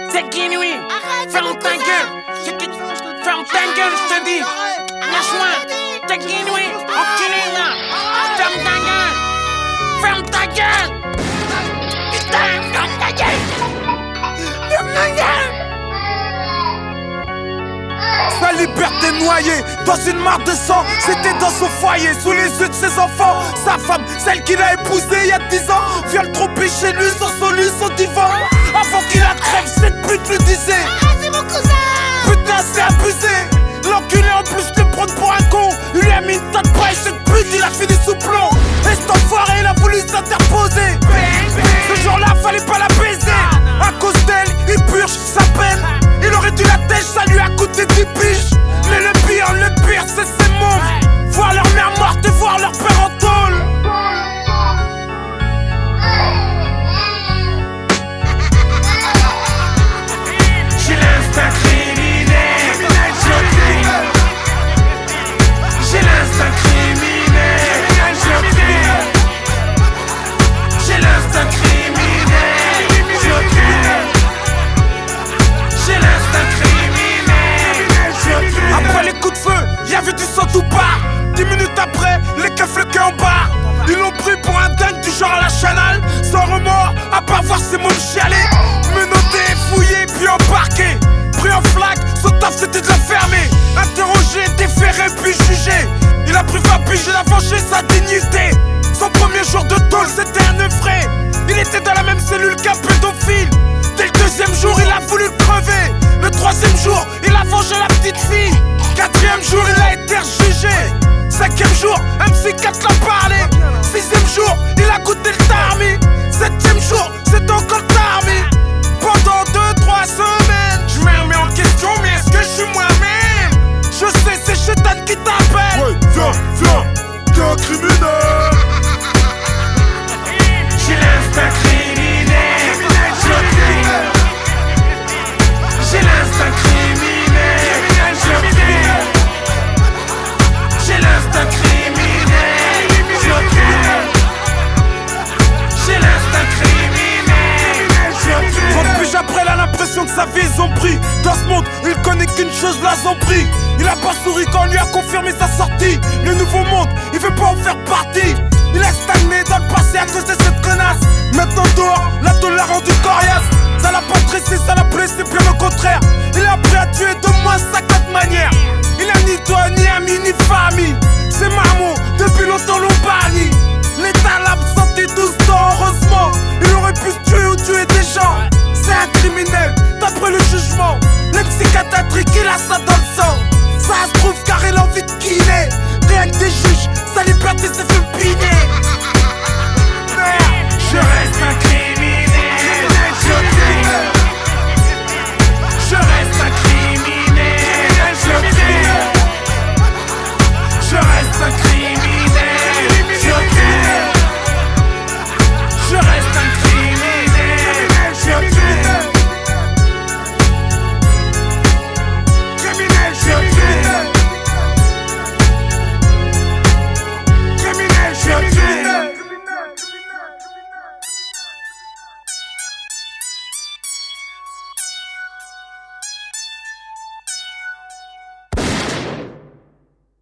C'est Guinouille. Ferme ta gueule. Ferme ta gueule, je te dis. Lâche-moi. C'est Guinouille. Enculé là. Ferme ta gueule. Ferme ta gueule. Putain, ferme ta gueule. Ferme ta gueule. Sa liberté noyée dans une mare de sang. C'était dans son foyer, sous les yeux de ses enfants. Sa femme, celle qu'il a épousée il y a 10 ans, viole tromper chez lui sur son lit, son divan. Avant qu'il la crève, cette pute lui disait: Ah, c'est mon cousin. putain, c'est abusé. L'enculé en plus le prendre pour un con. Il lui a mis une tas de paille, cette pute il a fini sous plomb. Et cet enfoiré il a voulu s'interposer. Ce jour-là fallait pas la baiser. À cause d'elle, il purge sa peine. Il aurait dû la tèche, ça lui a coûté 10 piges. Mais le pire c'est ses mômes. Voir leur mère morte et voir leur père en tôle. J'ai l'instinct criminel. J'ai l'instinct criminel. J'ai l'instinct criminel. J'ai l'instinct criminel. Après les coups de feu, y'avait du sang tout part. 10 minutes après, les keufs le cœur en bas. Ils l'ont pris pour un dingue du genre à la Chanel. Sans remords, à part voir ses mômes chialer. Menotté, fouillé, puis embarqué. Pris en flaque, son taf c'était de la fermer. Interrogé, déféré, puis jugé. Il a pris 20 piges, il a vengé sa dignité. Son premier jour de tôle, c'était un œuf frais. Il était dans la même cellule qu'un pédophile. Dès le deuxième jour, il a voulu le crever. Le troisième jour, il a vengé la petite fille. Quatrième jour, il a été jugé. Cinquième jour, un psychiatre l'a parlé. Sixième jour, il a goûté le tarmi. Septième jour, c'est encore le tarmi. Pendant 2-3 semaines, je me remets en question, mais est-ce que je suis moi-même? Je sais, c'est Chétan qui t'appelle. Ouais, viens, t'es un criminel. J'ai l'instinct criminel. J'ai l'instinct criminel. J'ai l'instinct criminel. J'ai l'instinct criminel. 30 piges après, il a l'impression que sa vie ils ont pris. Dans ce monde, il connaît qu'une chose, la zombie. Il a pas souri quand on lui a confirmé sa sortie. Le nouveau monde, il veut pas en faire partie. Il est stagné dans le passé à cause de cette connasse. Maintenant dehors, la tôle l'a rendu coriace. Ça l'a pas stressé, ça l'a blessé, bien au contraire. Il est appris à tuer de moins 50 manières. Il a ni toi, ni ami, ni famille. C'est Marmot, depuis longtemps l'ont banni. L'état l'a absenté 12 ans, heureusement. Il aurait pu se tuer ou tuer des gens. C'est un criminel, d'après le jugement. Le psychiatrique, il a ça dans le sang. Ça se trouve car il a envie de killer. Rien que des juges, sa liberté s'est fait